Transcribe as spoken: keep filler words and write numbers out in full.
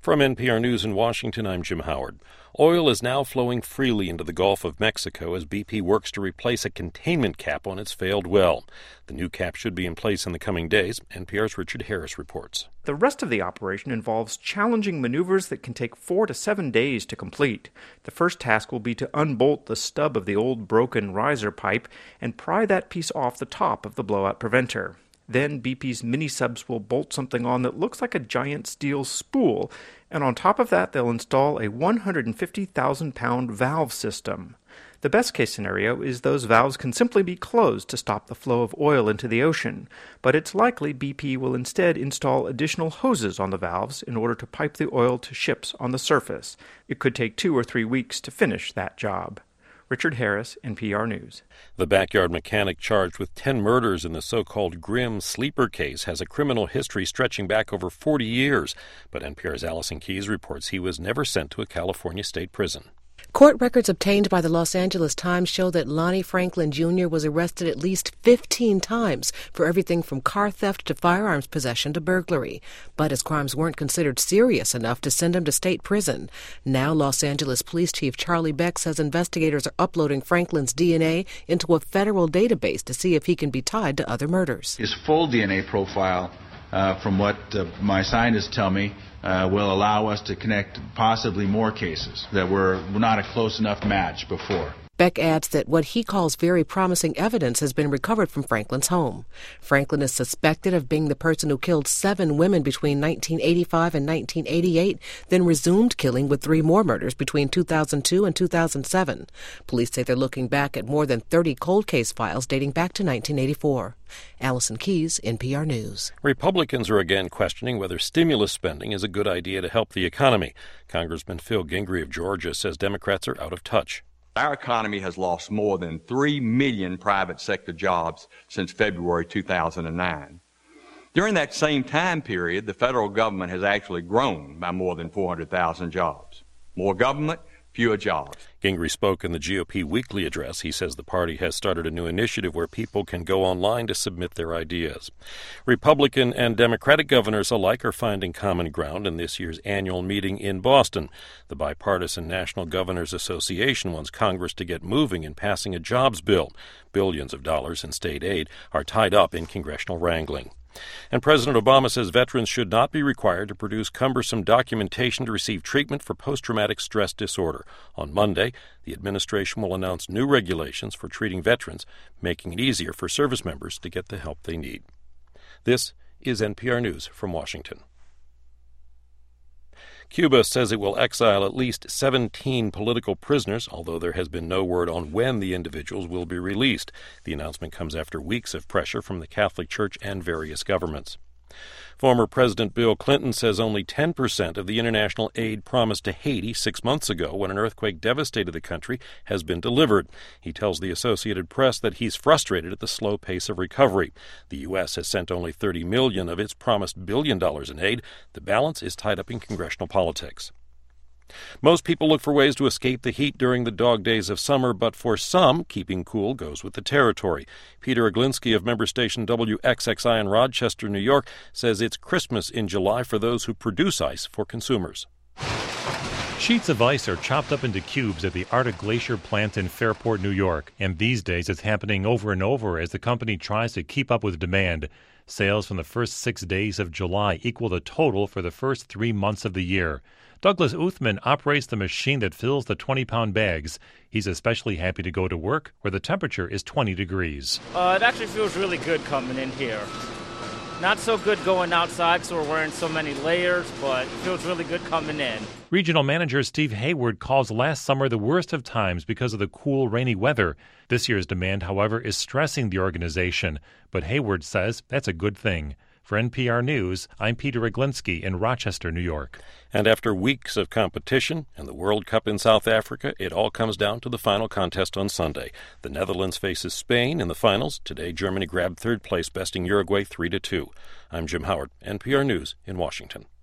From N P R News in Washington, I'm Jim Howard. Oil is now flowing freely into the Gulf of Mexico as B P works to replace a containment cap on its failed well. The new cap should be in place in the coming days. N P R's Richard Harris reports. The rest of the operation involves challenging maneuvers that can take four to seven days to complete. The first task will be to unbolt the stub of the old broken riser pipe and pry that piece off the top of the blowout preventer. Then B P's mini-subs will bolt something on that looks like a giant steel spool, and on top of that they'll install a one hundred fifty thousand pound valve system. The best-case scenario is those valves can simply be closed to stop the flow of oil into the ocean, but it's likely B P will instead install additional hoses on the valves in order to pipe the oil to ships on the surface. It could take two or three weeks to finish that job. Richard Harris, N P R News. The backyard mechanic charged with ten murders in the so-called Grimm sleeper case has a criminal history stretching back over forty years. But N P R's Allison Keyes reports he was never sent to a California state prison. Court records obtained by the Los Angeles Times show that Lonnie Franklin Junior was arrested at least fifteen times for everything from car theft to firearms possession to burglary. But his crimes weren't considered serious enough to send him to state prison. Now Los Angeles Police Chief Charlie Beck says investigators are uploading Franklin's D N A into a federal database to see if he can be tied to other murders. His full D N A profile, uh, from what uh, my scientists tell me, Uh, will allow us to connect possibly more cases that were not a close enough match before. Beck adds that what he calls very promising evidence has been recovered from Franklin's home. Franklin is suspected of being the person who killed seven women between nineteen eighty-five and nineteen eighty-eight, then resumed killing with three more murders between two thousand two and two thousand seven. Police say they're looking back at more than thirty cold case files dating back to nineteen eighty-four. Allison Keyes, N P R News. Republicans are again questioning whether stimulus spending is a good idea to help the economy. Congressman Phil Gingrey of Georgia says Democrats are out of touch. Our economy has lost more than three million private sector jobs since February two thousand nine. During that same time period, the federal government has actually grown by more than four hundred thousand jobs. More government, fewer jobs. Gingrey spoke in the G O P weekly address. He says the party has started a new initiative where people can go online to submit their ideas. Republican and Democratic governors alike are finding common ground in this year's annual meeting in Boston. The bipartisan National Governors Association wants Congress to get moving in passing a jobs bill. Billions of dollars in state aid are tied up in congressional wrangling. And President Obama says veterans should not be required to produce cumbersome documentation to receive treatment for post-traumatic stress disorder. On Monday, the administration will announce new regulations for treating veterans, making it easier for service members to get the help they need. This is N P R News from Washington. Cuba says it will exile at least seventeen political prisoners, although there has been no word on when the individuals will be released. The announcement comes after weeks of pressure from the Catholic Church and various governments. Former President Bill Clinton says only ten percent of the international aid promised to Haiti six months ago when an earthquake devastated the country has been delivered. He tells the Associated Press that he's frustrated at the slow pace of recovery. The U S has sent only thirty million dollars of its promised billion dollars in aid. The balance is tied up in congressional politics. Most people look for ways to escape the heat during the dog days of summer, but for some, keeping cool goes with the territory. Peter Oglinski of member station W X X I in Rochester, New York, says it's Christmas in July for those who produce ice for consumers. Sheets of ice are chopped up into cubes at the Arctic Glacier plant in Fairport, New York, and these days it's happening over and over as the company tries to keep up with demand. Sales from the first six days of July equal the total for the first three months of the year. Douglas Uthman operates the machine that fills the twenty-pound bags. He's especially happy to go to work where the temperature is twenty degrees. Uh, it actually feels really good coming in here. Not so good going outside, so we're wearing so many layers, but it feels really good coming in. Regional manager Steve Hayward calls last summer the worst of times because of the cool, rainy weather. This year's demand, however, is stressing the organization, but Hayward says that's a good thing. For N P R News, I'm Peter Oglinski in Rochester, New York. And after weeks of competition and the World Cup in South Africa, it all comes down to the final contest on Sunday. The Netherlands faces Spain in the finals. Today, Germany grabbed third place, besting Uruguay three to two. I'm Jim Howard, N P R News in Washington.